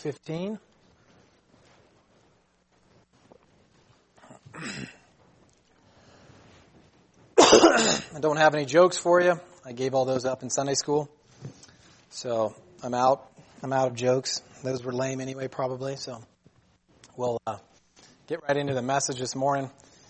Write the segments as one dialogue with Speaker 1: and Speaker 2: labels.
Speaker 1: 15. I don't have any jokes for you. I gave all those up in Sunday school. So I'm out of jokes. Those were lame anyway, probably. So we'll get right into the message this morning.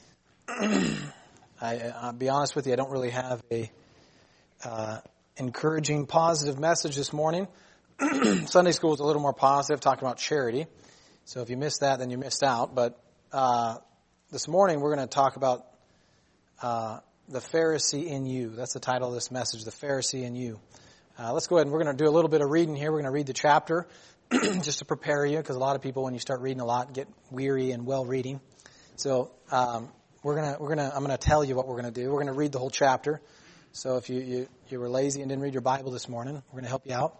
Speaker 1: I'll be honest with you, I don't really have a encouraging, positive message this morning. Sunday school was a little more positive, talking about charity. So if you missed that, then you missed out. But this morning we're going to talk about the Pharisee in you. That's the title of this message, the Pharisee in you. Let's go ahead and we're going to do a little bit of reading here. We're going to read the chapter just to prepare you, because a lot of people, when you start reading a lot, get weary and well reading. So I'm going to tell you what we're going to do. We're going to read the whole chapter. So if you were lazy and didn't read your Bible this morning, we're going to help you out.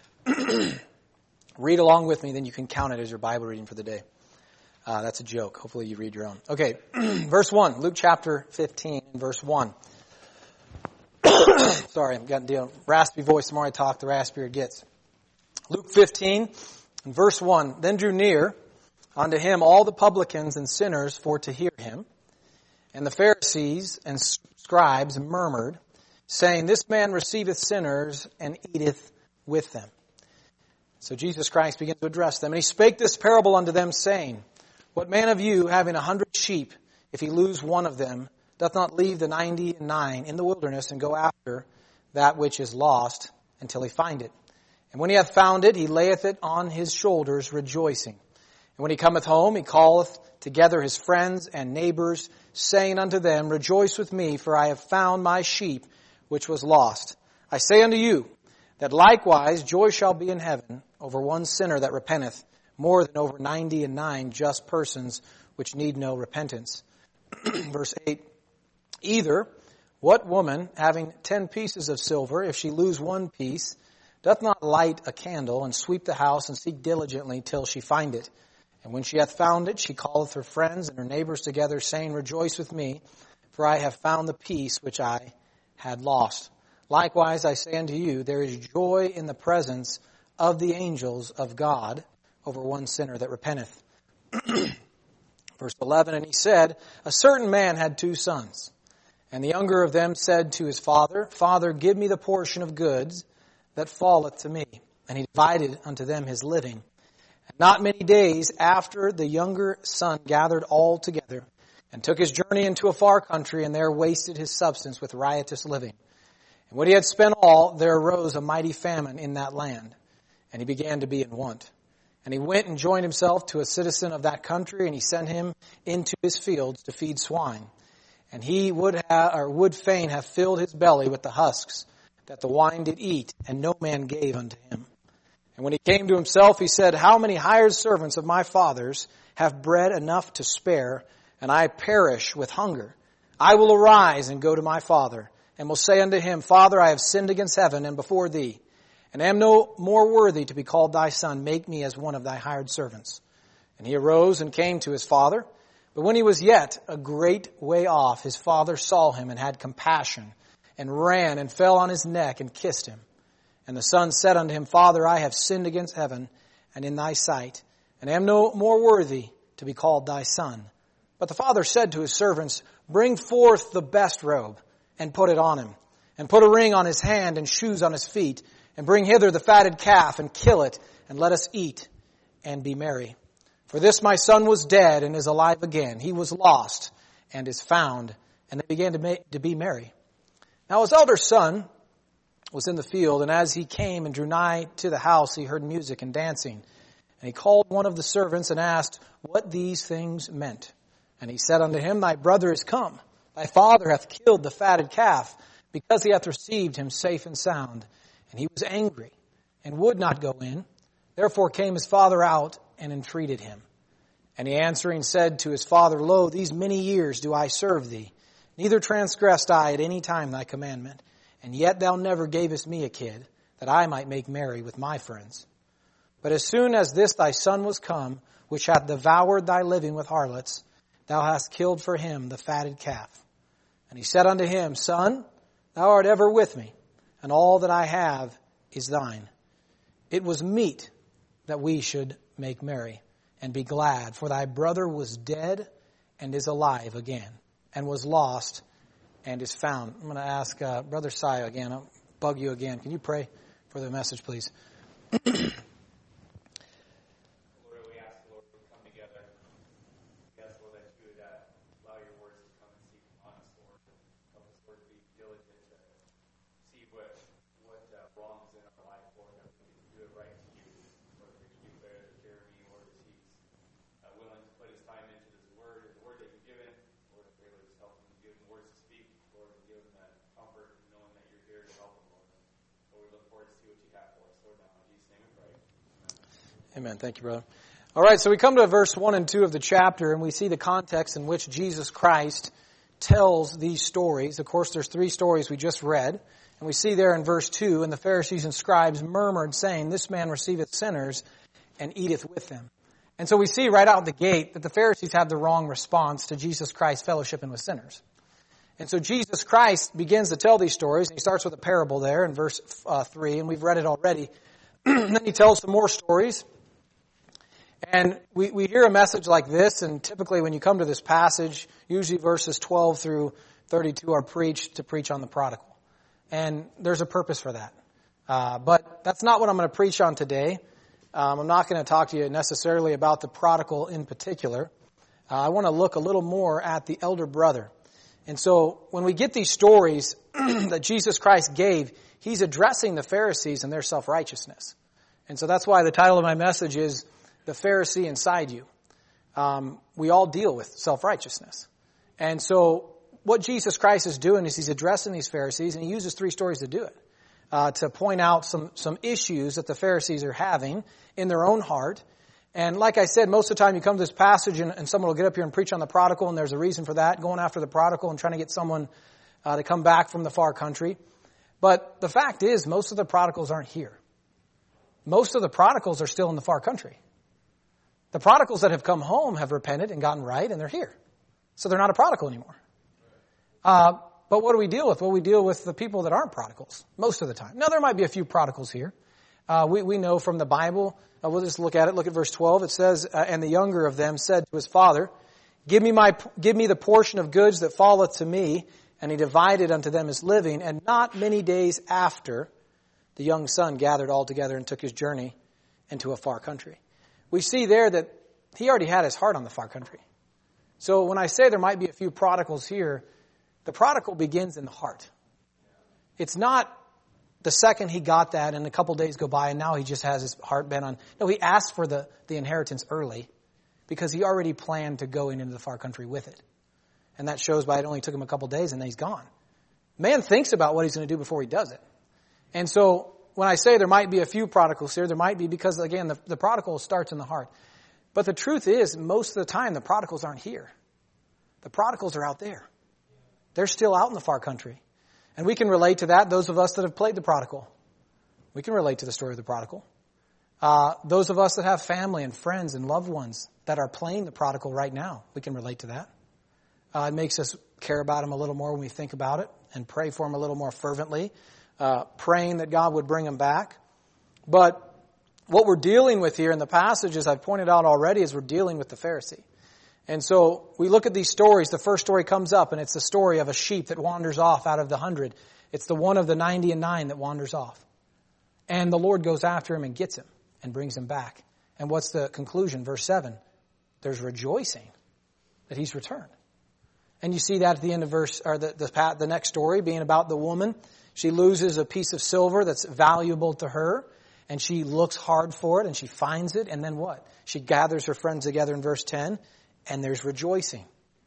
Speaker 1: Read along with me, then you can count it as your Bible reading for the day. That's a joke. Hopefully you read your own. Okay, verse 1, Luke chapter 15, verse 1. Sorry, I've got a raspy voice. The more I talk, the raspier it gets. Luke 15, and verse 1. Then drew near unto him all the publicans and sinners for to hear him. And the Pharisees and scribes murmured, saying, This man receiveth sinners and eateth with them. So Jesus Christ began to address them. And he spake this parable unto them, saying, What man of you, having 100 sheep, if he lose one of them, doth not leave the 99 in the wilderness, and go after that which is lost until he find it? And when he hath found it, he layeth it on his shoulders, rejoicing. And when he cometh home, he calleth together his friends and neighbors, saying unto them, Rejoice with me, for I have found my sheep which was lost. I say unto you, that likewise joy shall be in heaven over one sinner that repenteth, more than over 99 just persons which need no repentance. Verse 8, Either, what woman, having 10 pieces of silver, if she lose one piece, doth not light a candle, and sweep the house, and seek diligently till she find it? And when she hath found it, she calleth her friends and her neighbors together, saying, Rejoice with me, for I have found the piece which I had lost. Likewise, I say unto you, there is joy in the presence of the angels of God over one sinner that repenteth. Verse 11, And he said, A certain man had 2 sons. And the younger of them said to his father, Father, give me the portion of goods that falleth to me. And he divided unto them his living. And not many days after, the younger son gathered all together, and took his journey into a far country, and there wasted his substance with riotous living. And when he had spent all, there arose a mighty famine in that land, and he began to be in want. And he went and joined himself to a citizen of that country, and he sent him into his fields to feed swine. And he would fain have filled his belly with the husks that the swine did eat, and no man gave unto him. And when he came to himself, he said, How many hired servants of my father's have bread enough to spare, and I perish with hunger? I will arise and go to my father, and will say unto him, Father, I have sinned against heaven and before thee, and am no more worthy to be called thy son. Make me as one of thy hired servants. And he arose and came to his father. But when he was yet a great way off, his father saw him and had compassion, and ran and fell on his neck and kissed him. And the son said unto him, Father, I have sinned against heaven and in thy sight, and am no more worthy to be called thy son. But the father said to his servants, Bring forth the best robe, and put it on him, and put a ring on his hand and shoes on his feet, and bring hither the fatted calf, and kill it, and let us eat and be merry. For this my son was dead and is alive again. He was lost and is found. And they began to be merry. Now his elder son was in the field, and as he came and drew nigh to the house, he heard music and dancing. And he called one of the servants and asked what these things meant. And he said unto him, Thy brother is come. Thy father hath killed the fatted calf, because he hath received him safe and sound. And he was angry, and would not go in. Therefore came his father out, and entreated him. And he answering said to his father, Lo, these many years do I serve thee, neither transgressed I at any time thy commandment. And yet thou never gavest me a kid, that I might make merry with my friends. But as soon as this thy son was come, which hath devoured thy living with harlots, thou hast killed for him the fatted calf. And he said unto him, Son, thou art ever with me, and all that I have is thine. It was meet that we should make merry and be glad. For thy brother was dead and is alive again, and was lost and is found. I'm going to ask Brother Saya again. I'll bug you again. Can you pray for the message, please? Amen. Thank you, brother. All right, so we come to verse 1 and 2 of the chapter, and we see the context in which Jesus Christ tells these stories. Of course, there's 3 stories we just read, and we see there in verse 2, and the Pharisees and scribes murmured, saying, This man receiveth sinners and eateth with them. And so we see right out the gate that the Pharisees have the wrong response to Jesus Christ fellowshipping with sinners. And so Jesus Christ begins to tell these stories, and he starts with a parable there in verse 3, and we've read it already. And then he tells some more stories. And we hear a message like this, and typically when you come to this passage, usually verses 12 through 32 are preached to preach on the prodigal. And there's a purpose for that. But that's not what I'm going to preach on today. I'm not going to talk to you necessarily about the prodigal in particular. I want to look a little more at the elder brother. And so when we get these stories that Jesus Christ gave, he's addressing the Pharisees and their self-righteousness. And so that's why the title of my message is The Pharisee Inside You. We all deal with self-righteousness. And so what Jesus Christ is doing is he's addressing these Pharisees, and he uses 3 stories to do it. To point out some issues that the Pharisees are having in their own heart. And like I said, most of the time you come to this passage and someone will get up here and preach on the prodigal, and there's a reason for that, going after the prodigal and trying to get someone to come back from the far country. But the fact is, most of the prodigals aren't here. Most of the prodigals are still in the far country. The prodigals that have come home have repented and gotten right, and they're here. So they're not a prodigal anymore. But what do we deal with? Well, we deal with the people that aren't prodigals most of the time. Now, there might be a few prodigals here. We know from the Bible, we'll just look at it. Look at verse 12. It says, and the younger of them said to his father, Give me the portion of goods that falleth to me. And he divided unto them his living. And not many days after, the young son gathered all together and took his journey into a far country. We see there that he already had his heart on the far country. So when I say there might be a few prodigals here, the prodigal begins in the heart. It's not the second he got that and a couple days go by and now he just has his heart bent on. No, he asked for the inheritance early because he already planned to go into the far country with it. And that shows by it only took him a couple days and then he's gone. Man thinks about what he's going to do before he does it. And so when I say there might be a few prodigals here, there might be because, again, the prodigal starts in the heart. But the truth is, most of the time, the prodigals aren't here. The prodigals are out there. They're still out in the far country. And we can relate to that, those of us that have played the prodigal. We can relate to the story of the prodigal. Those of us that have family and friends and loved ones that are playing the prodigal right now, we can relate to that. It makes us care about him a little more when we think about it and pray for him a little more fervently, praying that God would bring him back. But what we're dealing with here in the passage, as I've pointed out already, is we're dealing with the Pharisee. And so we look at these stories. The first story comes up, and it's the story of a sheep that wanders off out of the 100. It's the one of the 99 that wanders off. And the Lord goes after him and gets him and brings him back. And what's the conclusion? Verse 7, there's rejoicing that he's returned. And you see that at the end of the next story being about the woman. She loses a piece of silver that's valuable to her, and she looks hard for it, and she finds it, and then what? She gathers her friends together in verse 10, and there's rejoicing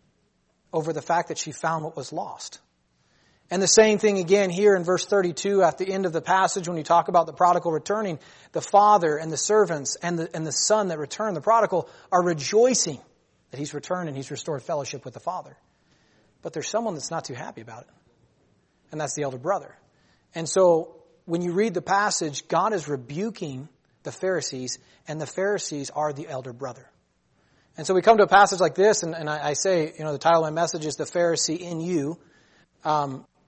Speaker 1: over the fact that she found what was lost. And the same thing again here in verse 32 at the end of the passage when you talk about the prodigal returning. The father and the servants and the son that returned, the prodigal, are rejoicing that he's returned and he's restored fellowship with the father. But there's someone that's not too happy about it. And that's the elder brother. And so when you read the passage, God is rebuking the Pharisees, and the Pharisees are the elder brother. And so we come to a passage like this, and I say, the title of my message is The Pharisee in You.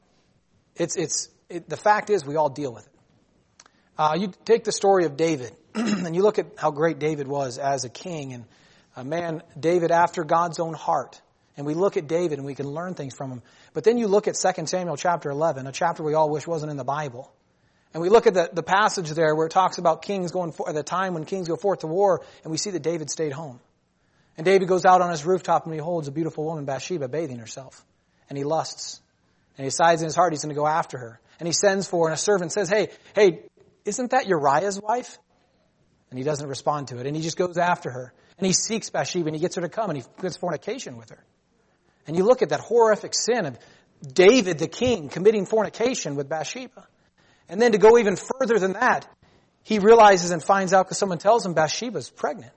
Speaker 1: The fact is we all deal with it. You take the story of David. and you look at how great David was as a king, and a man, David after God's own heart. And we look at David and we can learn things from him. But then you look at 2 Samuel chapter 11, a chapter we all wish wasn't in the Bible. And we look at the passage there where it talks about kings going at the time when kings go forth to war, and we see that David stayed home. And David goes out on his rooftop and he holds a beautiful woman, Bathsheba, bathing herself. And he lusts. And he decides in his heart he's going to go after her. And he sends for her, and a servant says, hey, isn't that Uriah's wife? And he doesn't respond to it. And he just goes after her. And he seeks Bathsheba and he gets her to come and he commits fornication with her. And you look at that horrific sin of David, the king, committing fornication with Bathsheba. And then to go even further than that, he realizes and finds out because someone tells him Bathsheba's pregnant.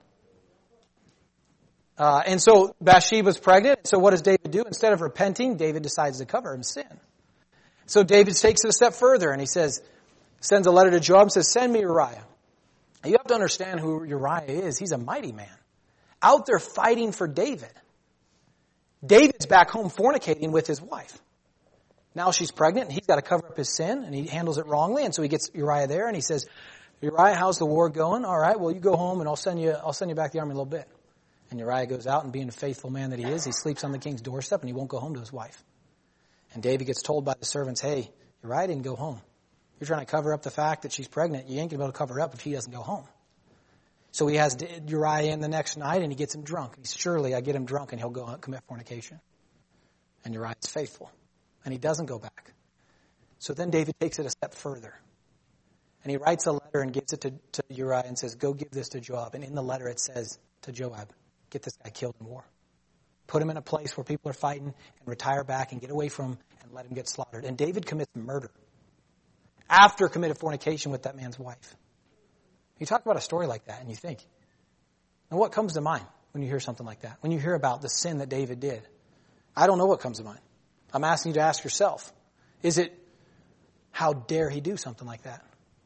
Speaker 1: And so Bathsheba's pregnant. So what does David do? Instead of repenting, David decides to cover his sin. So David takes it a step further and he sends a letter to Joab and says, send me Uriah. You have to understand who Uriah is. He's a mighty man. Out there fighting for David. David's back home fornicating with his wife. Now she's pregnant and he's got to cover up his sin and he handles it wrongly. And so he gets Uriah there and he says, Uriah, how's the war going? All right, well, you go home and I'll send you back to the army in a little bit. And Uriah goes out and being the faithful man that he is, he sleeps on the king's doorstep and he won't go home to his wife. And David gets told by the servants, hey, Uriah didn't go home. You're trying to cover up the fact that she's pregnant. You ain't going to be able to cover it up if he doesn't go home. So he has Uriah in the next night and he gets him drunk. He says, surely I get him drunk and he'll go commit fornication. And Uriah's faithful. And he doesn't go back. So then David takes it a step further. And he writes a letter and gives it to Uriah and says, go give this to Joab. And in the letter it says to Joab, get this guy killed in war. Put him in a place where people are fighting and retire back and get away from him and let him get slaughtered. And David commits murder after committed fornication with that man's wife. You talk about a story like that and you think, and what comes to mind when you hear something like that? When you hear about the sin that David did? I don't know what comes to mind. I'm asking you to ask yourself, is it, how dare he do something like that?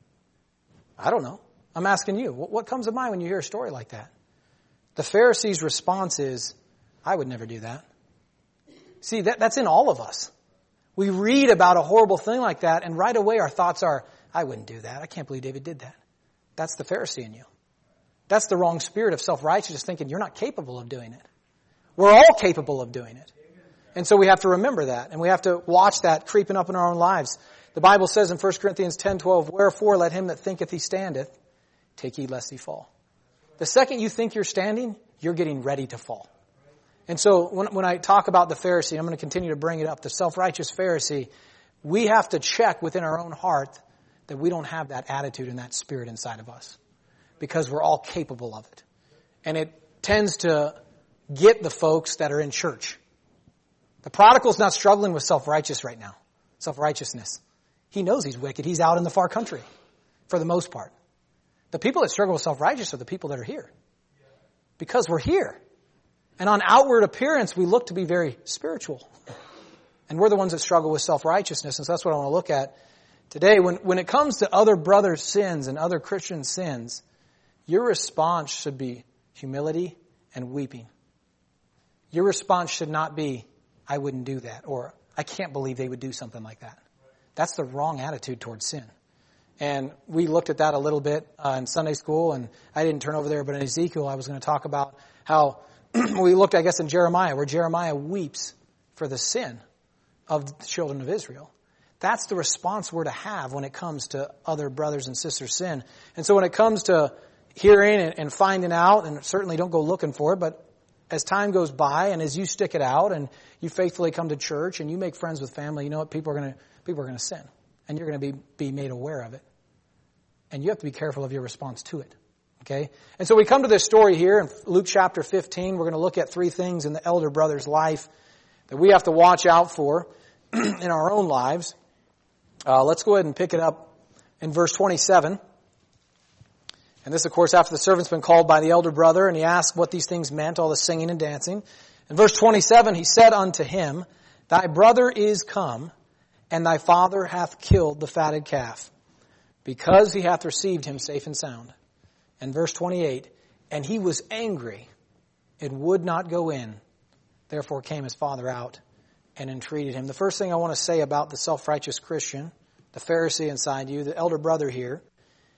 Speaker 1: I don't know. I'm asking you, what comes to mind when you hear a story like that? The Pharisees' response is, I would never do that. See, that's in all of us. We read about a horrible thing like that, and right away our thoughts are, I wouldn't do that. I can't believe David did that. That's the Pharisee in you. That's the wrong spirit of self-righteousness, thinking you're not capable of doing it. We're all capable of doing it. And so we have to remember that, and we have to watch that creeping up in our own lives. The Bible says in 1 Corinthians 10:12, wherefore let him that thinketh he standeth take heed lest he fall. The second you think you're standing, you're getting ready to fall. And so when I talk about the Pharisee, I'm going to continue to bring it up, the self-righteous Pharisee, we have to check within our own heart that we don't have that attitude and that spirit inside of us. Because we're all capable of it. And it tends to get the folks that are in church. The prodigal's not struggling with self-righteous right now. Self-righteousness. He knows he's wicked. He's out in the far country. For the most part. The people that struggle with self-righteous are the people that are here. Because we're here. And on outward appearance, we look to be very spiritual. And we're the ones that struggle with self-righteousness. And so that's what I want to look at today. When it comes to other brothers' sins and other Christian sins, your response should be humility and weeping. Your response should not be, I wouldn't do that, or I can't believe they would do something like that. That's the wrong attitude towards sin. And we looked at that a little bit in Sunday school, and I didn't turn over there, but in Ezekiel I was going to talk about how we looked, I guess, in Jeremiah, where Jeremiah weeps for the sin of the children of Israel. That's the response we're to have when it comes to other brothers and sisters' sin. And so when it comes to hearing and finding out, and certainly don't go looking for it, but as time goes by and as you stick it out and you faithfully come to church and you make friends with family, you know what? People are going to sin. And you're going to be made aware of it. And you have to be careful of your response to it. Okay? And so we come to this story here in Luke chapter 15. We're going to look at 3 things in the elder brother's life that we have to watch out for in our own lives. Let's go ahead and pick it up in verse 27. And this, of course, after the servant's been called by the elder brother, and he asked what these things meant, all the singing and dancing. In verse 27, he said unto him, Thy brother is come, and thy father hath killed the fatted calf, because he hath received him safe and sound. And verse 28, And he was angry, and would not go in. Therefore came his father out, and entreated him. The first thing I want to say about the self-righteous Christian, the Pharisee inside you, the elder brother here,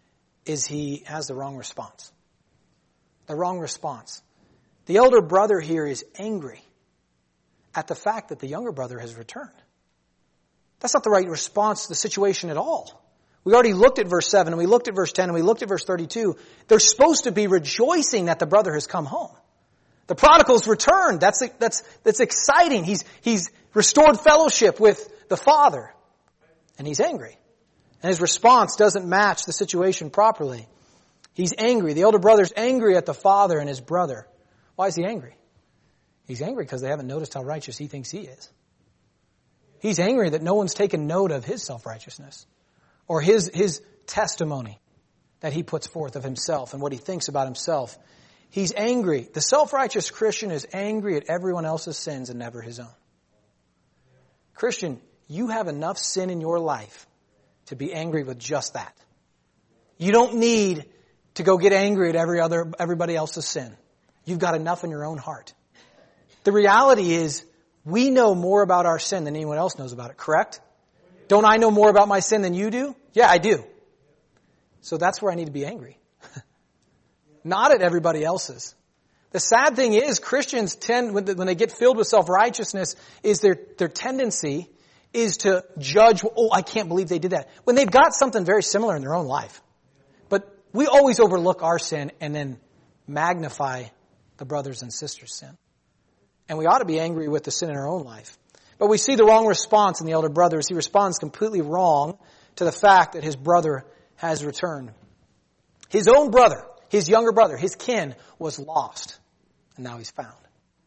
Speaker 1: is he has the wrong response. The wrong response. The elder brother here is angry at the fact that the younger brother has returned. That's not the right response to the situation at all. We already looked at verse 7, and we looked at verse 10, and we looked at verse 32. They're supposed to be rejoicing that the brother has come home. The prodigal's returned. That's exciting. He's restored fellowship with the father. And he's angry. And his response doesn't match the situation properly. He's angry. The elder brother's angry at the father and his brother. Why is he angry? He's angry because they haven't noticed how righteous he thinks he is. He's angry that no one's taken note of his self-righteousness or his testimony that he puts forth of himself and what he thinks about himself. He's angry. The self-righteous Christian is angry at everyone else's sins and never his own. Christian, you have enough sin in your life to be angry with just that. You don't need to go get angry at everybody else's sin. You've got enough in your own heart. The reality is, we know more about our sin than anyone else knows about it, correct? Don't I know more about my sin than you do? Yeah, I do. So that's where I need to be angry. Not at everybody else's. The sad thing is, Christians tend, when they get filled with self-righteousness, is their tendency is to judge, oh, I can't believe they did that, when they've got something very similar in their own life. But we always overlook our sin and then magnify the brothers and sisters' sin. And we ought to be angry with the sin in our own life. But we see the wrong response in the elder brother as he responds completely wrong to the fact that his brother has returned. His own brother, his younger brother, his kin, was lost. And now he's found.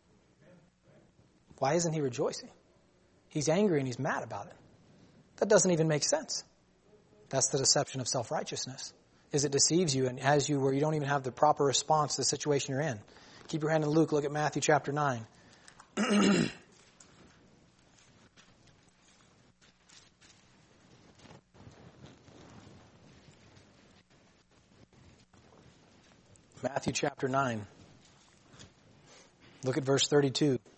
Speaker 1: Why isn't he rejoicing? He's angry and he's mad about it. That doesn't even make sense. That's the deception of self-righteousness. Is it deceives you and has you where you don't even have the proper response to the situation you're in. Keep your hand in Luke. Look at Matthew chapter 9. Matthew chapter 9. Look at verse 32. It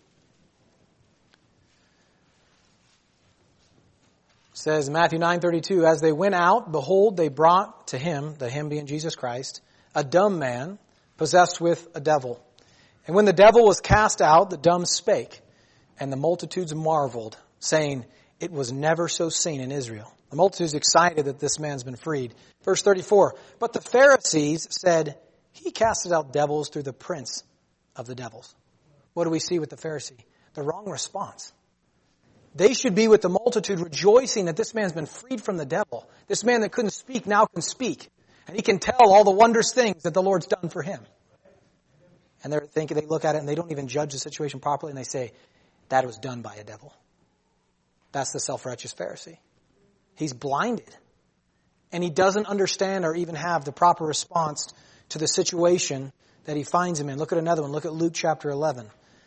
Speaker 1: says, Matthew 9:32, as they went out, behold, they brought to him, the him being Jesus Christ, a dumb man possessed with a devil. And when the devil was cast out, the dumb spake, and the multitudes marveled, saying, it was never so seen in Israel. The multitudes excited that this man's been freed. Verse 34, but the Pharisees said, he casted out devils through the prince of the devils. What do we see with the Pharisee? The wrong response. They should be with the multitude rejoicing that this man's been freed from the devil. This man that couldn't speak now can speak. And he can tell all the wondrous things that the Lord's done for him. And they're thinking, they look at it and they don't even judge the situation properly and they say, that was done by a devil. That's the self-righteous Pharisee. He's blinded. And he doesn't understand or even have the proper response to the situation that he finds him in. Look at another one. Look at Luke chapter 11.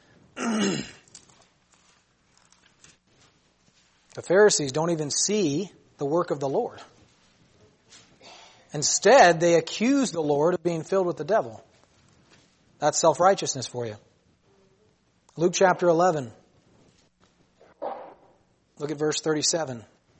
Speaker 1: The Pharisees don't even see the work of the Lord. Instead, they accuse the Lord of being filled with the devil. That's self-righteousness for you. Luke chapter 11. Look at verse 37.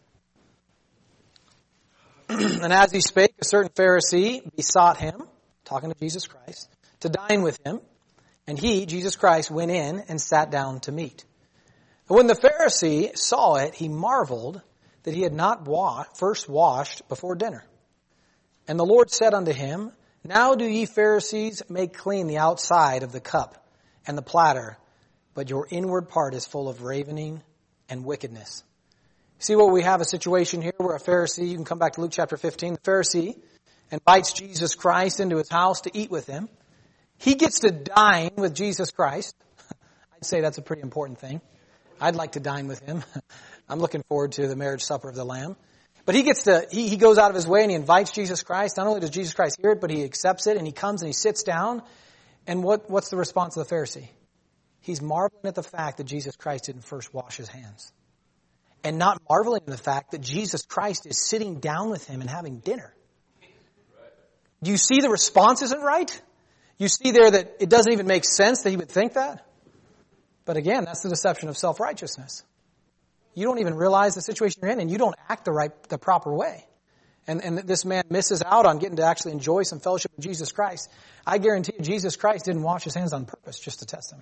Speaker 1: And as he spake, a certain Pharisee besought him, talking to Jesus Christ, to dine with him. And he, Jesus Christ, went in and sat down to meat. And when the Pharisee saw it, he marveled that he had not first washed before dinner. And the Lord said unto him, now do ye Pharisees make clean the outside of the cup and the platter, but your inward part is full of ravening and wickedness. See what we have a situation here where a Pharisee, you can come back to Luke chapter 15, the Pharisee invites Jesus Christ into his house to eat with him. He gets to dine with Jesus Christ. I'd say that's a pretty important thing. I'd like to dine with him. I'm looking forward to the marriage supper of the Lamb. But he goes out of his way and he invites Jesus Christ. Not only does Jesus Christ hear it, but he accepts it and he comes and he sits down. And what's the response of the Pharisee? He's marveling at the fact that Jesus Christ didn't first wash his hands. And not marveling at the fact that Jesus Christ is sitting down with him and having dinner. Do you see the response isn't right? You see there that it doesn't even make sense that he would think that? But again, that's the deception of self-righteousness. You don't even realize the situation you're in and you don't act the proper way. and this man misses out on getting to actually enjoy some fellowship with Jesus Christ, I guarantee you Jesus Christ didn't wash his hands on purpose just to test him.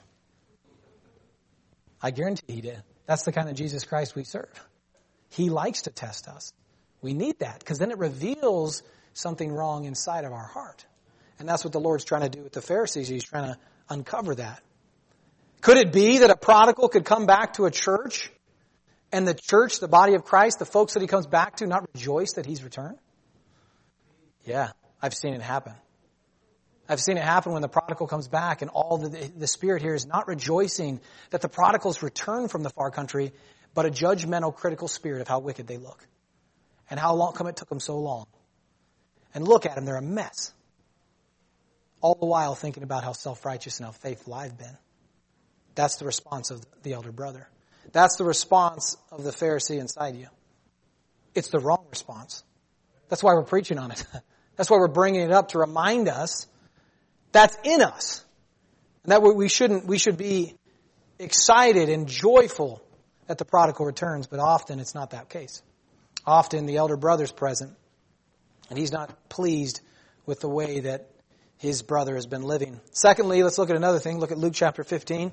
Speaker 1: I guarantee he did. That's the kind of Jesus Christ we serve. He likes to test us. We need that because then it reveals something wrong inside of our heart. And that's what the Lord's trying to do with the Pharisees. He's trying to uncover that. Could it be that a prodigal could come back to a church and the church, the body of Christ, the folks that he comes back to, not rejoice that he's returned? Yeah, I've seen it happen. I've seen it happen when the prodigal comes back and all the Spirit here is not rejoicing that the prodigals return from the far country, but a judgmental, critical spirit of how wicked they look. And how long come it took them so long. And look at them, they're a mess. All the while thinking about how self-righteous and how faithful I've been. That's the response of the elder brother. That's the response of the Pharisee inside you. It's the wrong response. That's why we're preaching on it. That's why we're bringing it up to remind us that's in us. And that we should be excited and joyful that the prodigal returns, but often it's not that case. Often the elder brother's present, and he's not pleased with the way that his brother has been living. Secondly, let's look at another thing. Look at Luke chapter 15.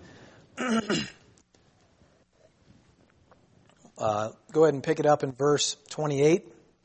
Speaker 1: Go ahead and pick it up in verse 28.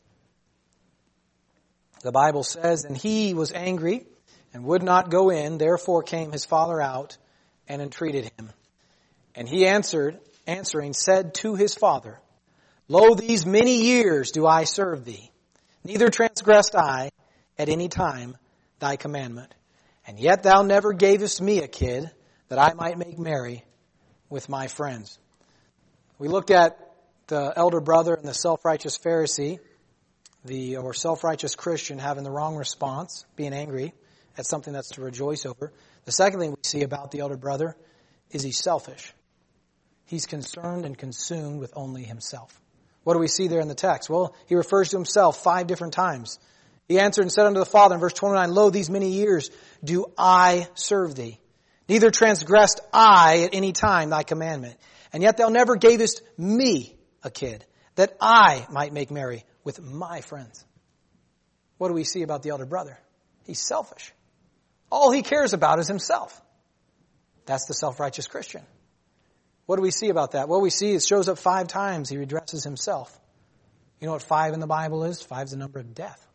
Speaker 1: The Bible says, "And he was angry and would not go in. Therefore came his father out and entreated him. And he answering, said to his father, Lo, these many years do I serve thee. Neither transgressed I at any time thy commandment. And yet thou never gavest me a kid that I might make merry with my friends." We looked at the elder brother and the self-righteous Pharisee, or self-righteous Christian having the wrong response, being angry at something that's to rejoice over. The second thing we see about the elder brother is he's selfish. He's concerned and consumed with only himself. What do we see there in the text? Well, he refers to himself 5 different times. He answered and said unto the Father in verse 29, Lo, these many years do I serve thee. Neither transgressed I at any time thy commandment. And yet thou never gavest me a kid, that I might make merry with my friends. What do we see about the elder brother? He's selfish. All he cares about is himself. That's the self-righteous Christian. What do we see about that? Well, we see it shows up 5 times. He addresses himself. You know what 5 in the Bible is? 5 is the number of death.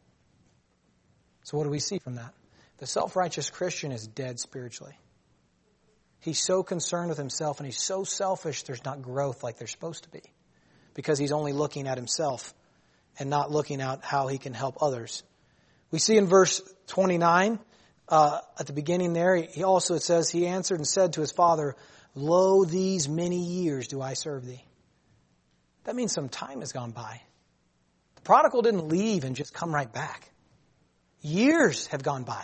Speaker 1: So what do we see from that? The self-righteous Christian is dead spiritually. He's so concerned with himself and he's so selfish there's not growth like there's supposed to be. Because he's only looking at himself and not looking at how he can help others. We see in verse 29, at the beginning there, it says, he answered and said to his father, Lo, these many years do I serve thee. That means some time has gone by. The prodigal didn't leave and just come right back. Years have gone by.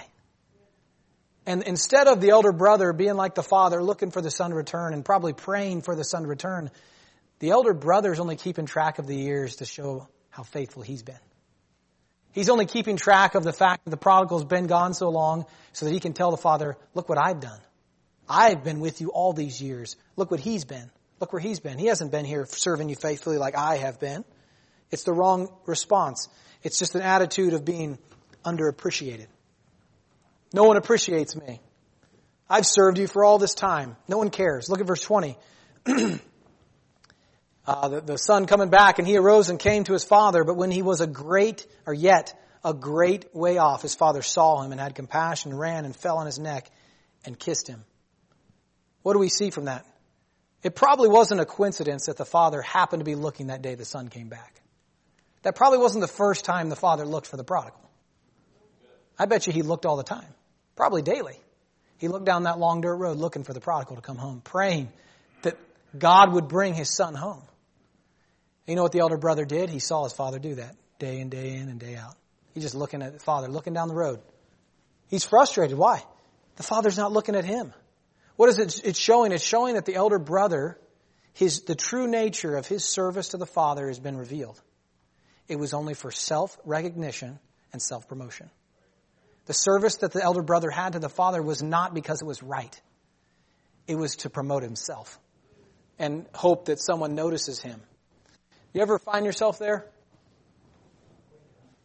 Speaker 1: And instead of the elder brother being like the father, looking for the son to return and probably praying for the son to return, the elder brother is only keeping track of the years to show how faithful he's been. He's only keeping track of the fact that the prodigal's been gone so long so that he can tell the father, look what I've done. I've been with you all these years. Look what he's been. Look where he's been. He hasn't been here serving you faithfully like I have been. It's the wrong response. It's just an attitude of being underappreciated. No one appreciates me. I've served you for all this time. No one cares. Look at verse 20. The son coming back, and he arose and came to his father, but when he was yet a great way off, his father saw him and had compassion, ran and fell on his neck and kissed him. What do we see from that? It probably wasn't a coincidence that the father happened to be looking that day the son came back. That probably wasn't the first time the father looked for the prodigal. I bet you he looked all the time. Probably daily. He looked down that long dirt road looking for the prodigal to come home, praying that God would bring his son home. You know what the elder brother did? He saw his father do that day in and day out. He's just looking at the father, looking down the road. He's frustrated. Why? The father's not looking at him. What is it? It's showing that the elder brother, the true nature of his service to the father has been revealed. It was only for self-recognition and self-promotion. The service that the elder brother had to the father was not because it was right. It was to promote himself and hope that someone notices him. You ever find yourself there?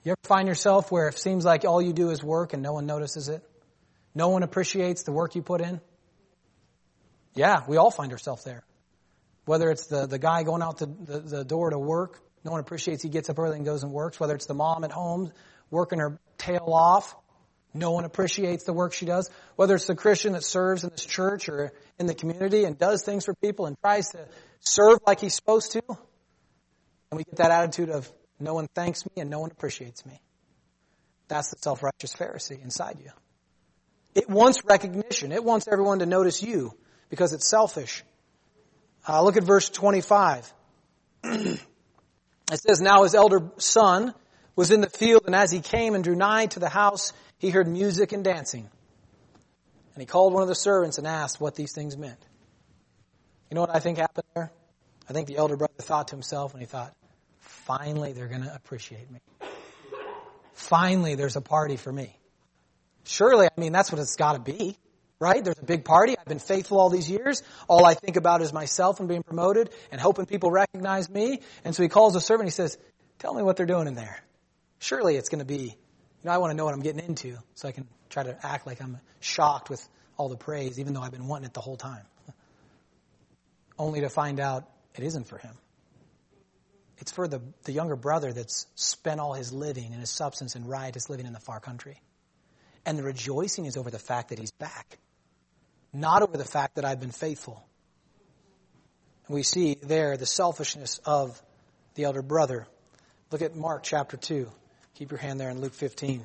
Speaker 1: You ever find yourself where it seems like all you do is work and no one notices it? No one appreciates the work you put in? Yeah, we all find ourselves there. Whether it's the guy going out the door to work, no one appreciates he gets up early and goes and works. Whether it's the mom at home working her tail off, no one appreciates the work she does. Whether it's the Christian that serves in this church or in the community and does things for people and tries to serve like he's supposed to. And we get that attitude of no one thanks me and no one appreciates me. That's the self-righteous Pharisee inside you. It wants recognition. It wants everyone to notice you because it's selfish. Look at verse 25. It says, now his elder son was in the field, and as he came and drew nigh to the house, he heard music and dancing. And he called one of the servants and asked what these things meant. You know what I think happened there? I think the elder brother thought to himself, and he thought, finally they're going to appreciate me. Finally there's a party for me. Surely, that's what it's got to be, right? There's a big party. I've been faithful all these years. All I think about is myself and being promoted and hoping people recognize me. And so he calls the servant. He says, tell me what they're doing in there. Surely it's going to be, I want to know what I'm getting into so I can try to act like I'm shocked with all the praise, even though I've been wanting it the whole time. Only to find out it isn't for him. It's for the younger brother that's spent all his living and his substance and riotous living in the far country. And the rejoicing is over the fact that he's back, not over the fact that I've been faithful. And we see there the selfishness of the elder brother. Look at Mark chapter 2. Keep your hand there in Luke 15.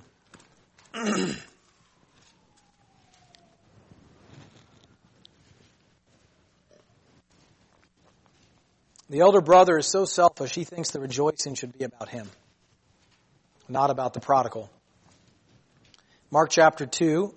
Speaker 1: The elder brother is so selfish, he thinks the rejoicing should be about him, not about the prodigal. Mark chapter 2,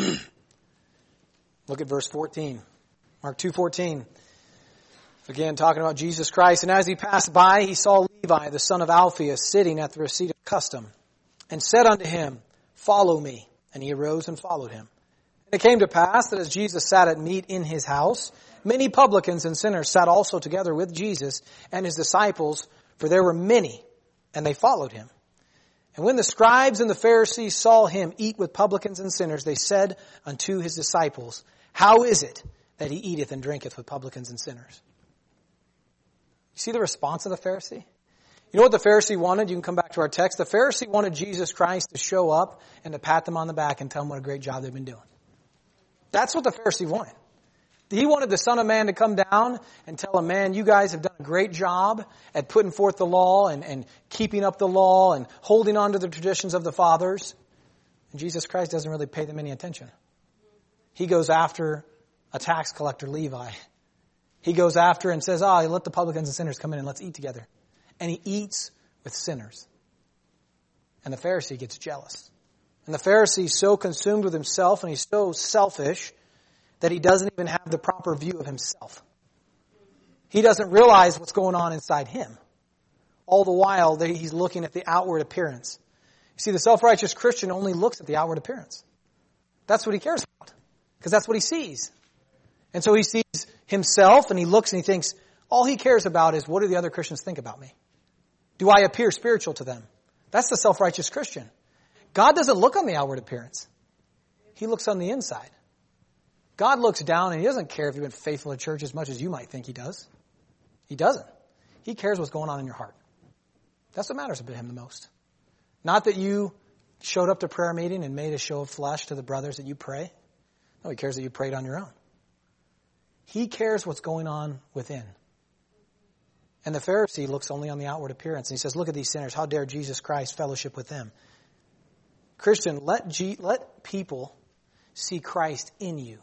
Speaker 1: look at verse 14. Mark 2:14. Again, talking about Jesus Christ. And as he passed by, he saw Levi, the son of Alphaeus, sitting at the receipt of custom, and said unto him, follow me. And he arose and followed him. And it came to pass that as Jesus sat at meat in his house, many publicans and sinners sat also together with Jesus and his disciples, for there were many, and they followed him. And when the scribes and the Pharisees saw him eat with publicans and sinners, they said unto his disciples, how is it that he eateth and drinketh with publicans and sinners? You see the response of the Pharisee? You know what the Pharisee wanted? You can come back to our text. The Pharisee wanted Jesus Christ to show up and to pat them on the back and tell them what a great job they've been doing. That's what the Pharisee wanted. He wanted the Son of Man to come down and tell him, man, you guys have done a great job at putting forth the law and keeping up the law and holding on to the traditions of the fathers. And Jesus Christ doesn't really pay them any attention. He goes after a tax collector, Levi. He goes after and says, let the publicans and sinners come in and let's eat together. And he eats with sinners. And the Pharisee gets jealous. And the Pharisee is so consumed with himself and he's so selfish that he doesn't even have the proper view of himself. He doesn't realize what's going on inside him. All the while that he's looking at the outward appearance. You see, the self-righteous Christian only looks at the outward appearance. That's what he cares about. Because that's what he sees. And so he sees himself and he looks and he thinks, all he cares about is what do the other Christians think about me? Do I appear spiritual to them? That's the self-righteous Christian. God doesn't look on the outward appearance. He looks on the inside. God looks down and he doesn't care if you've been faithful to church as much as you might think he does. He doesn't. He cares what's going on in your heart. That's what matters to him the most. Not that you showed up to prayer meeting and made a show of flesh to the brothers that you pray. No, he cares that you prayed on your own. He cares what's going on within. And the Pharisee looks only on the outward appearance. And he says, look at these sinners. How dare Jesus Christ fellowship with them? Christian, let people see Christ in you.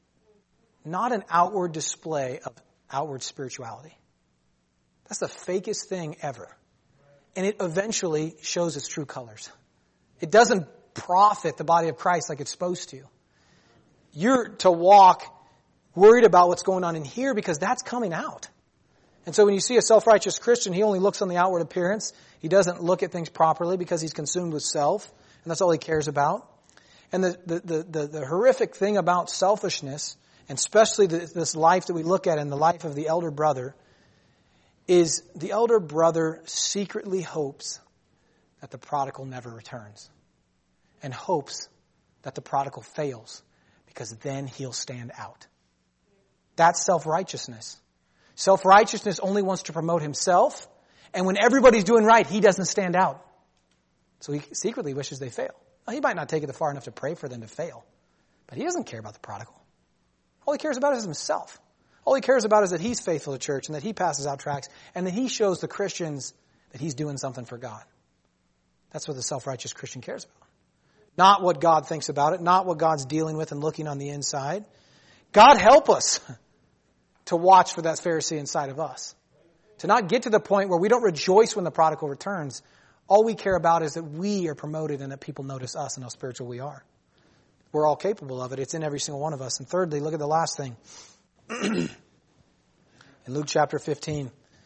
Speaker 1: Not an outward display of outward spirituality. That's the fakest thing ever. And it eventually shows its true colors. It doesn't profit the body of Christ like it's supposed to. You're to walk worried about what's going on in here because that's coming out. And so when you see a self-righteous Christian, he only looks on the outward appearance. He doesn't look at things properly because he's consumed with self. And that's all he cares about. And the horrific thing about selfishness, and especially this life that we look at in the life of the elder brother, is the elder brother secretly hopes that the prodigal never returns and hopes that the prodigal fails because then he'll stand out. That's self-righteousness. Self-righteousness only wants to promote himself, and when everybody's doing right, he doesn't stand out. So he secretly wishes they fail. Now, he might not take it far enough to pray for them to fail, but he doesn't care about the prodigal. All he cares about is himself. All he cares about is that he's faithful to church and that he passes out tracts and that he shows the Christians that he's doing something for God. That's what the self-righteous Christian cares about. Not what God thinks about it, not what God's dealing with and looking on the inside. God help us to watch for that Pharisee inside of us. To not get to the point where we don't rejoice when the prodigal returns. All we care about is that we are promoted and that people notice us and how spiritual we are. We're all capable of it. It's in every single one of us. And thirdly, look at the last thing. In Luke chapter 15.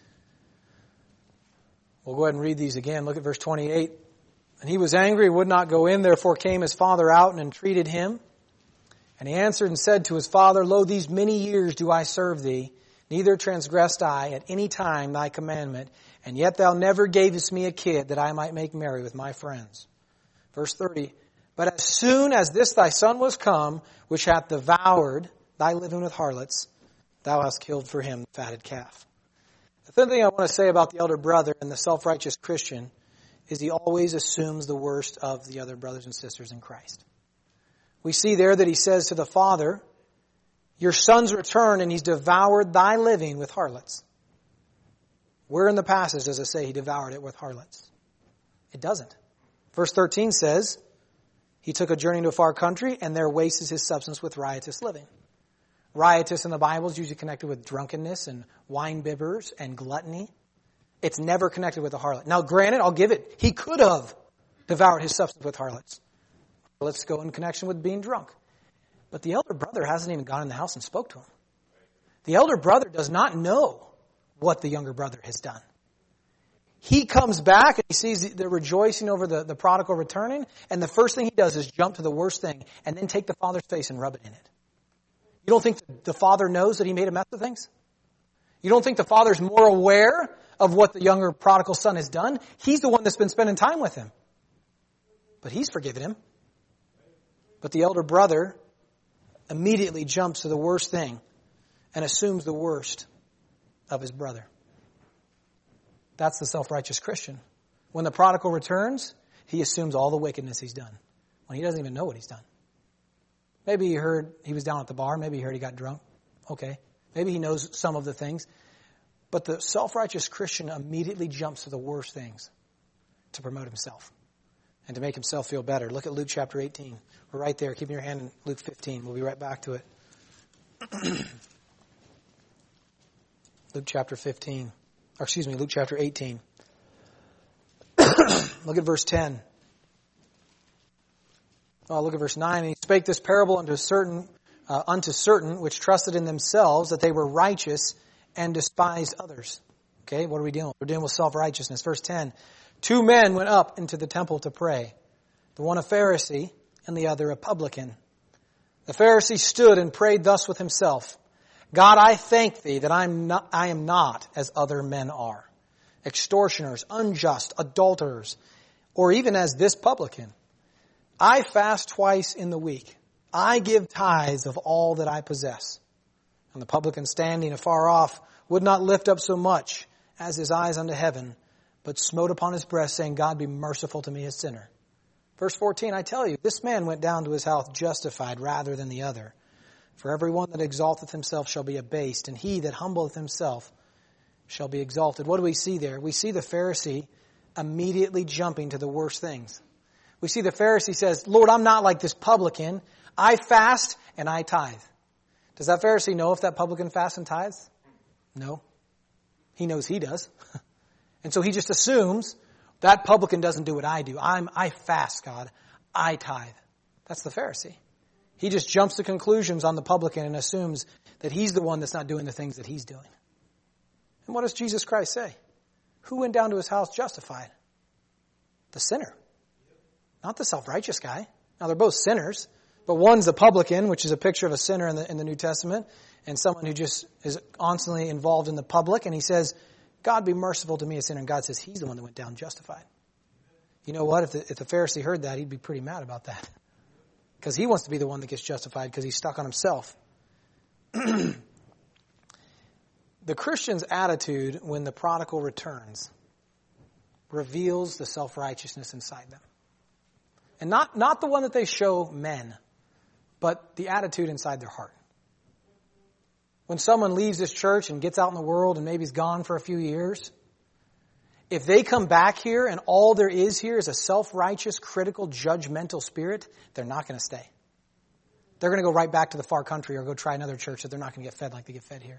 Speaker 1: We'll go ahead and read these again. Look at verse 28. And he was angry, would not go in, therefore came his father out and entreated him. And he answered and said to his father, Lo, these many years do I serve thee, neither transgressed I at any time thy commandment, and yet thou never gavest me a kid that I might make merry with my friends. Verse 30, But as soon as this thy son was come, which hath devoured thy living with harlots, thou hast killed for him the fatted calf. The third thing I want to say about the elder brother and the self-righteous Christian is he always assumes the worst of the other brothers and sisters in Christ. We see there that he says to the father, Your son's returned and he's devoured thy living with harlots. Where in the passage does it say he devoured it with harlots? It doesn't. Verse 13 says, He took a journey to a far country and there wasted his substance with riotous living. Riotous in the Bible is usually connected with drunkenness and wine bibbers and gluttony. It's never connected with a harlot. Now, granted, I'll give it. He could have devoured his substance with harlots. Let's go in connection with being drunk. But the elder brother hasn't even gone in the house and spoke to him. The elder brother does not know what the younger brother has done. He comes back and he sees the rejoicing over the prodigal returning, and the first thing he does is jump to the worst thing and then take the father's face and rub it in it. You don't think the father knows that he made a mess of things? You don't think the father's more aware of what the younger prodigal son has done? He's the one that's been spending time with him. But he's forgiven him. But the elder brother immediately jumps to the worst thing and assumes the worst of his brother. That's the self-righteous Christian. When the prodigal returns, he assumes all the wickedness he's done when he doesn't even know what he's done. Maybe he heard he was down at the bar. Maybe he heard he got drunk. Okay. Maybe he knows some of the things. But the self-righteous Christian immediately jumps to the worst things to promote himself and to make himself feel better. Look at Luke chapter 18. We're right there. Keep your hand in Luke 15. We'll be right back to it. Luke chapter 15. Or excuse me, Luke chapter 18. Look at verse 10. Oh, look at verse 9. And he spake this parable unto certain which trusted in themselves that they were righteous and despised others. Okay, what are we dealing with? We're dealing with self-righteousness. Verse 10. 2 men went up into the temple to pray, the one a Pharisee and the other a publican. The Pharisee stood and prayed thus with himself, God, I thank thee that I am not as other men are, extortioners, unjust, adulterers, or even as this publican. I fast twice in the week. I give tithes of all that I possess. And the publican standing afar off would not lift up so much as his eyes unto heaven, but smote upon his breast, saying, God, be merciful to me, a sinner. Verse 14, I tell you, this man went down to his house justified rather than the other. For every one that exalteth himself shall be abased, and he that humbleth himself shall be exalted. What do we see there? We see the Pharisee immediately jumping to the worst things. We see the Pharisee says, Lord, I'm not like this publican. I fast and I tithe. Does that Pharisee know if that publican fasts and tithes? No. He knows he does. And so he just assumes that publican doesn't do what I do. I fast, God. I tithe. That's the Pharisee. He just jumps to conclusions on the publican and assumes that he's the one that's not doing the things that he's doing. And what does Jesus Christ say? Who went down to his house justified? The sinner. Not the self-righteous guy. Now they're both sinners, but one's a publican, which is a picture of a sinner in the New Testament, and someone who just is constantly involved in the public, and he says, God be merciful to me, a sinner. And God says he's the one that went down justified. You know what? If the Pharisee heard that, he'd be pretty mad about that. Because he wants to be the one that gets justified because he's stuck on himself. The Christian's attitude when the prodigal returns reveals the self-righteousness inside them. And not the one that they show men, but the attitude inside their heart. When someone leaves this church and gets out in the world and maybe is gone for a few years, if they come back here and all there is here is a self-righteous, critical, judgmental spirit, they're not going to stay. They're going to go right back to the far country or go try another church that they're not going to get fed like they get fed here.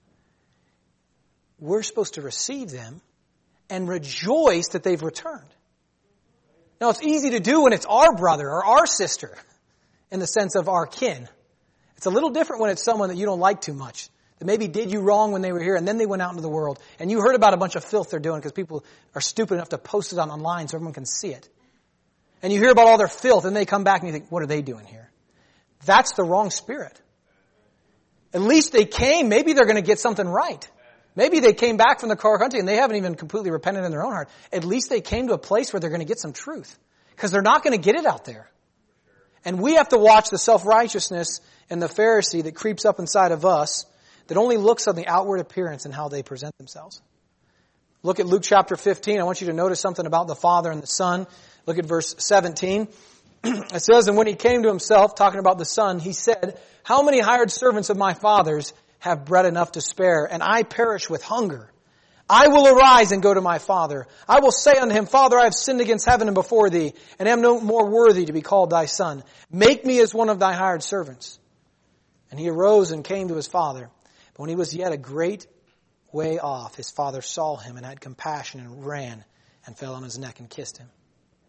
Speaker 1: We're supposed to receive them and rejoice that they've returned. Now, it's easy to do when it's our brother or our sister in the sense of our kin. It's a little different when it's someone that you don't like too much, that maybe did you wrong when they were here and then they went out into the world and you heard about a bunch of filth they're doing because people are stupid enough to post it online so everyone can see it. And you hear about all their filth and they come back and you think, what are they doing here? That's the wrong spirit. At least they came. Maybe they're going to get something right. Maybe they came back from the far country and they haven't even completely repented in their own heart. At least they came to a place where they're going to get some truth. Because they're not going to get it out there. And we have to watch the self-righteousness and the Pharisee that creeps up inside of us that only looks on the outward appearance and how they present themselves. Look at Luke chapter 15. I want you to notice something about the Father and the Son. Look at verse 17. It says, and when he came to himself, talking about the Son, he said, how many hired servants of my father's have bread enough to spare, and I perish with hunger? I will arise and go to my father. I will say unto him, Father, I have sinned against heaven and before thee, and am no more worthy to be called thy son. Make me as one of thy hired servants. And he arose and came to his father. But when he was yet a great way off, his father saw him and had compassion and ran and fell on his neck and kissed him.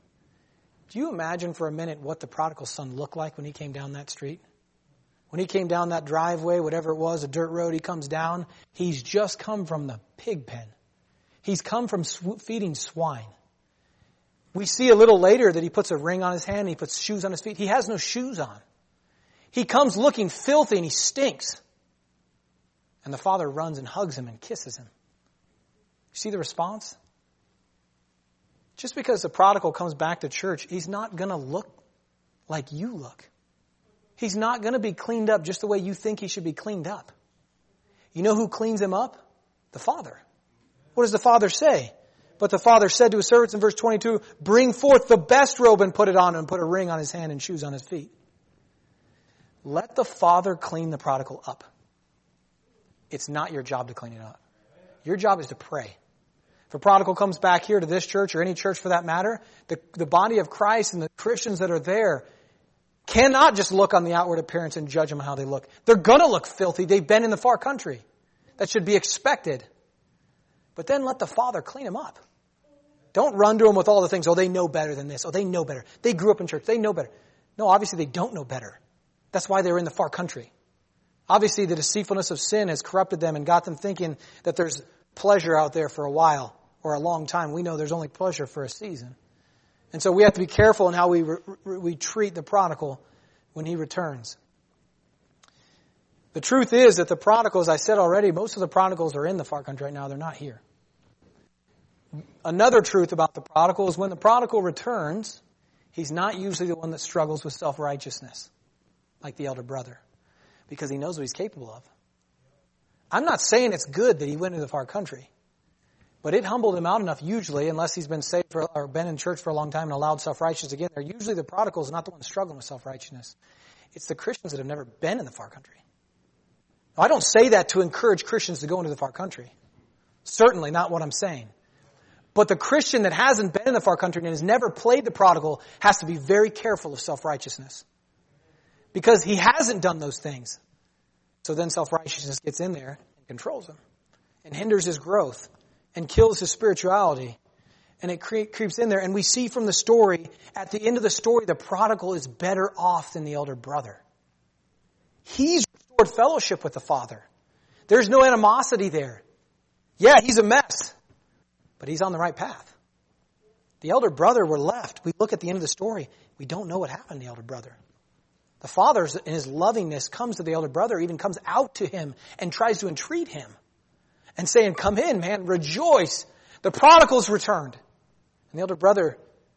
Speaker 1: Do you imagine for a minute what the prodigal son looked like when he came down that street? When he came down that driveway, whatever it was, a dirt road, he comes down. He's just come from the pig pen. He's come from feeding swine. We see a little later that he puts a ring on his hand, he puts shoes on his feet. He has no shoes on. He comes looking filthy and he stinks. And the father runs and hugs him and kisses him. You see the response? Just because the prodigal comes back to church, he's not going to look like you look. He's not going to be cleaned up just the way you think he should be cleaned up. You know who cleans him up? The Father. What does the Father say? But the Father said to his servants in verse 22, bring forth the best robe and put it on him, and put a ring on his hand and shoes on his feet. Let the Father clean the prodigal up. It's not your job to clean it up. Your job is to pray. If a prodigal comes back here to this church or any church for that matter, the body of Christ and the Christians that are there cannot just look on the outward appearance and judge them on how they look. They're going to look filthy. They've been in the far country. That should be expected. But then let the Father clean them up. Don't run to them with all the things. Oh, they know better than this. Oh, they know better. They grew up in church. They know better. No, obviously they don't know better. That's why they're in the far country. Obviously the deceitfulness of sin has corrupted them and got them thinking that there's pleasure out there for a while or a long time. We know there's only pleasure for a season. And so we have to be careful in how we treat the prodigal when he returns. The truth is that the prodigal, as I said already, most of the prodigals are in the far country right now. They're not here. Another truth about the prodigal is when the prodigal returns, he's not usually the one that struggles with self-righteousness, like the elder brother, because he knows what he's capable of. I'm not saying it's good that he went into the far country. But it humbled him out enough, usually, unless he's been saved or been in church for a long time and allowed self-righteousness again. They're usually the prodigals, not the ones struggling with self-righteousness. It's the Christians that have never been in the far country. Now, I don't say that to encourage Christians to go into the far country. Certainly not what I'm saying. But the Christian that hasn't been in the far country and has never played the prodigal has to be very careful of self-righteousness. Because he hasn't done those things. So then self-righteousness gets in there and controls him and hinders his growth and kills his spirituality. And it creeps in there. And we see from the story, at the end of the story, the prodigal is better off than the elder brother. He's restored fellowship with the Father. There's no animosity there. Yeah, he's a mess, but he's on the right path. The elder brother were left. We look at the end of the story. We don't know what happened to the elder brother. The father, in his lovingness, comes to the elder brother, even comes out to him and tries to entreat him. And saying, come in, man, rejoice. The prodigal's returned. And the elder brother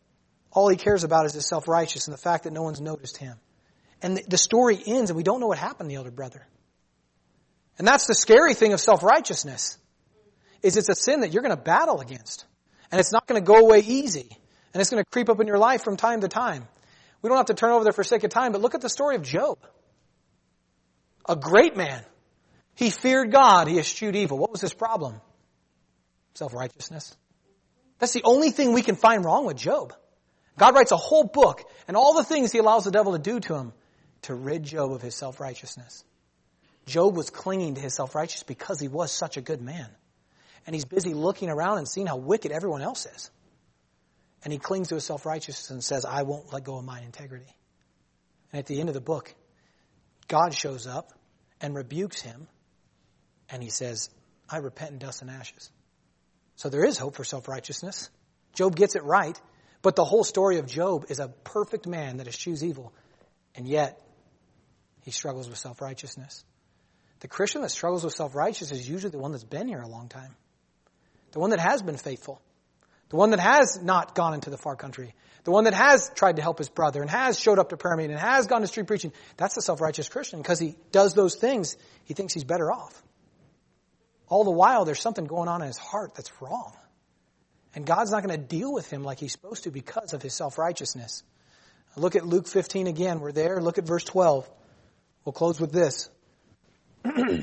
Speaker 1: All he cares about is his self-righteousness and the fact that no one's noticed him. And the story ends and we don't know what happened to the elder brother. And that's the scary thing of self-righteousness, is it's a sin that you're going to battle against. And it's not going to go away easy. And it's going to creep up in your life from time to time. We don't have to turn over there for sake of time, but look at the story of Job. A great man. He feared God. He eschewed evil. What was his problem? Self-righteousness. That's the only thing we can find wrong with Job. God writes a whole book and all the things he allows the devil to do to him to rid Job of his self-righteousness. Job was clinging to his self-righteousness because he was such a good man. And he's busy looking around and seeing how wicked everyone else is. And he clings to his self-righteousness and says, I won't let go of my integrity. And at the end of the book, God shows up and rebukes him. And he says, I repent in dust and ashes. So there is hope for self-righteousness. Job gets it right. But the whole story of Job is a perfect man that eschews evil. And yet, he struggles with self-righteousness. The Christian that struggles with self-righteousness is usually the one that's been here a long time. The one that has been faithful. The one that has not gone into the far country. The one that has tried to help his brother and has showed up to prayer meeting and has gone to street preaching. That's the self-righteous Christian. Because he does those things, he thinks he's better off. All the while, there's something going on in his heart that's wrong. And God's not going to deal with him like he's supposed to because of his self-righteousness. Look at Luke 15 again. We're there. Look at verse 12. We'll close with this. It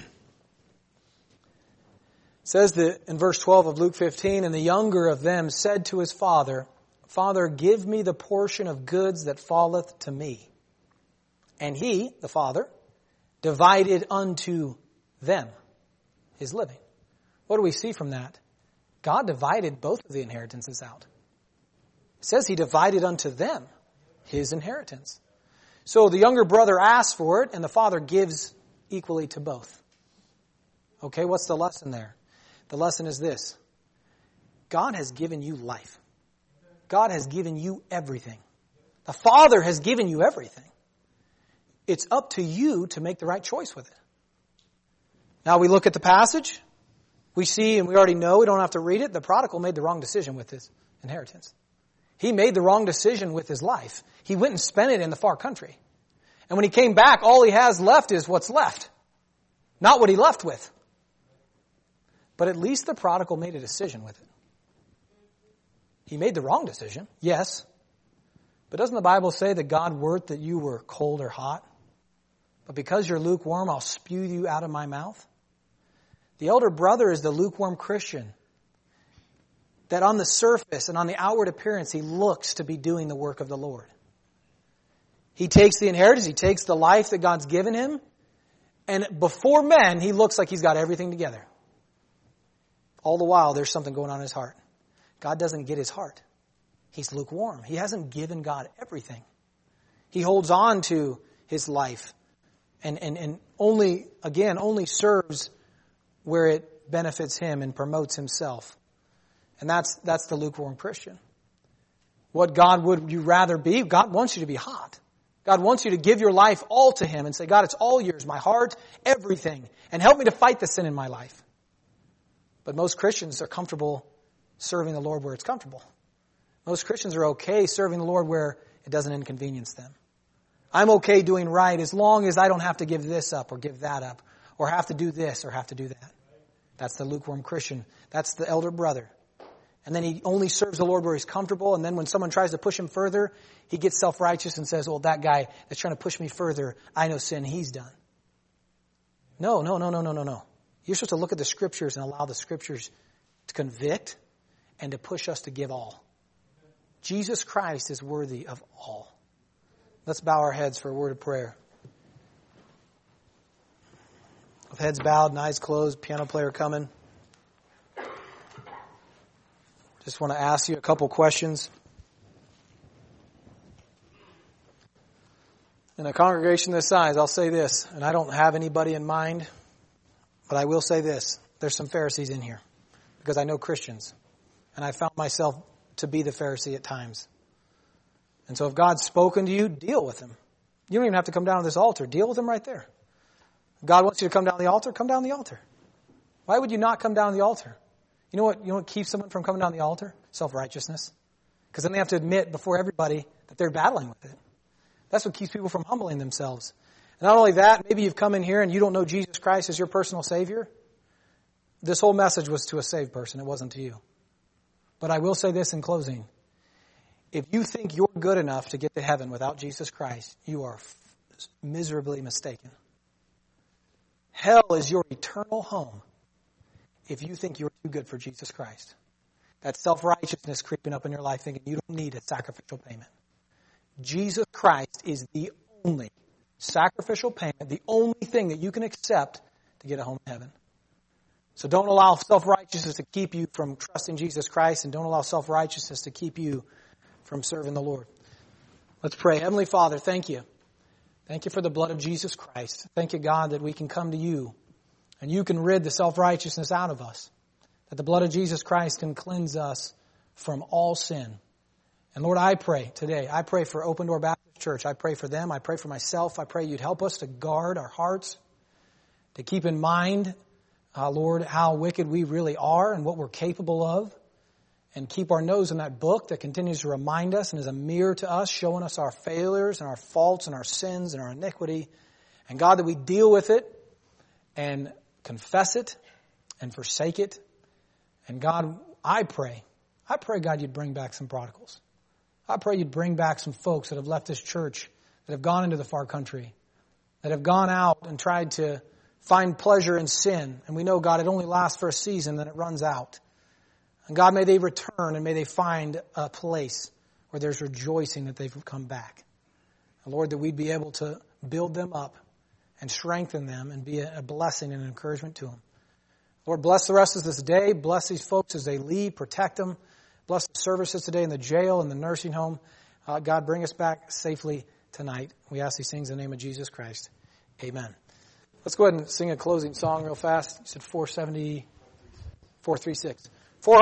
Speaker 1: says that in verse 12 of Luke 15, and the younger of them said to his father, Father, give me the portion of goods that falleth to me. And he, the father, divided unto them his living. What do we see from that? God divided both of the inheritances out. It says he divided unto them his inheritance. So the younger brother asks for it, and the father gives equally to both. Okay, what's the lesson there? The lesson is this. God has given you life. God has given you everything. The Father has given you everything. It's up to you to make the right choice with it. Now we look at the passage. We see, and we already know, we don't have to read it, the prodigal made the wrong decision with his inheritance. He made the wrong decision with his life. He went and spent it in the far country. And when he came back, all he has left is what's left. Not what he left with. But at least the prodigal made a decision with it. He made the wrong decision, yes. But doesn't the Bible say that God worked that you were cold or hot? But because you're lukewarm, I'll spew you out of my mouth. The elder brother is the lukewarm Christian. That on the surface and on the outward appearance, he looks to be doing the work of the Lord. He takes the inheritance, he takes the life that God's given him, and before men, he looks like he's got everything together. All the while, there's something going on in his heart. God doesn't get his heart. He's lukewarm. He hasn't given God everything. He holds on to his life and only serves where it benefits him and promotes himself. And that's the lukewarm Christian. What God would you rather be? God wants you to be hot. God wants you to give your life all to him and say, God, it's all yours, my heart, everything. And help me to fight the sin in my life. But most Christians are comfortable serving the Lord where it's comfortable. Most Christians are okay serving the Lord where it doesn't inconvenience them. I'm okay doing right as long as I don't have to give this up or give that up or have to do this or have to do that. That's the lukewarm Christian. That's the elder brother. And then he only serves the Lord where he's comfortable. And then when someone tries to push him further, he gets self-righteous and says, well, that guy that's trying to push me further, I know sin he's done. No. You're supposed to look at the Scriptures and allow the Scriptures to convict and to push us to give all. Jesus Christ is worthy of all. Let's bow our heads for a word of prayer. With heads bowed and eyes closed, piano player coming. Just want to ask you a couple questions. In a congregation this size, I'll say this, and I don't have anybody in mind, but I will say this. There's some Pharisees in here because I know Christians, and I found myself to be the Pharisee at times. And so if God's spoken to you, deal with him. You don't even have to come down to this altar. Deal with him right there. If God wants you to come down the altar, come down the altar. Why would you not come down the altar? You know what keeps someone from coming down the altar? Self-righteousness. Because then they have to admit before everybody that they're battling with it. That's what keeps people from humbling themselves. And not only that, maybe you've come in here and you don't know Jesus Christ as your personal Savior. This whole message was to a saved person. It wasn't to you. But I will say this in closing. If you think you're good enough to get to heaven without Jesus Christ, you are miserably mistaken. Hell is your eternal home if you think you're too good for Jesus Christ. That self-righteousness creeping up in your life thinking you don't need a sacrificial payment. Jesus Christ is the only sacrificial payment, the only thing that you can accept to get a home in heaven. So don't allow self-righteousness to keep you from trusting Jesus Christ, and don't allow self-righteousness to keep you from serving the Lord. Let's pray. Heavenly Father, thank you. Thank you for the blood of Jesus Christ. Thank you, God, that we can come to you and you can rid the self-righteousness out of us. That the blood of Jesus Christ can cleanse us from all sin. And Lord, I pray today, I pray for Open Door Baptist Church. I pray for them. I pray for myself. I pray you'd help us to guard our hearts, to keep in mind, Lord, how wicked we really are and what we're capable of. And keep our nose in that book that continues to remind us and is a mirror to us, showing us our failures and our faults and our sins and our iniquity. And God, that we deal with it and confess it and forsake it. And God, I pray, God, you'd bring back some prodigals. I pray you'd bring back some folks that have left this church, that have gone into the far country, that have gone out and tried to find pleasure in sin. And we know, God, it only lasts for a season, then it runs out. And God, may they return and may they find a place where there's rejoicing that they've come back. And Lord, that we'd be able to build them up and strengthen them and be a blessing and an encouragement to them. Lord, bless the rest of this day. Bless these folks as they leave. Protect them. Bless the services today in the jail and the nursing home. God, bring us back safely tonight. We ask these things in the name of Jesus Christ. Amen. Let's go ahead and sing a closing song real fast. You said 436.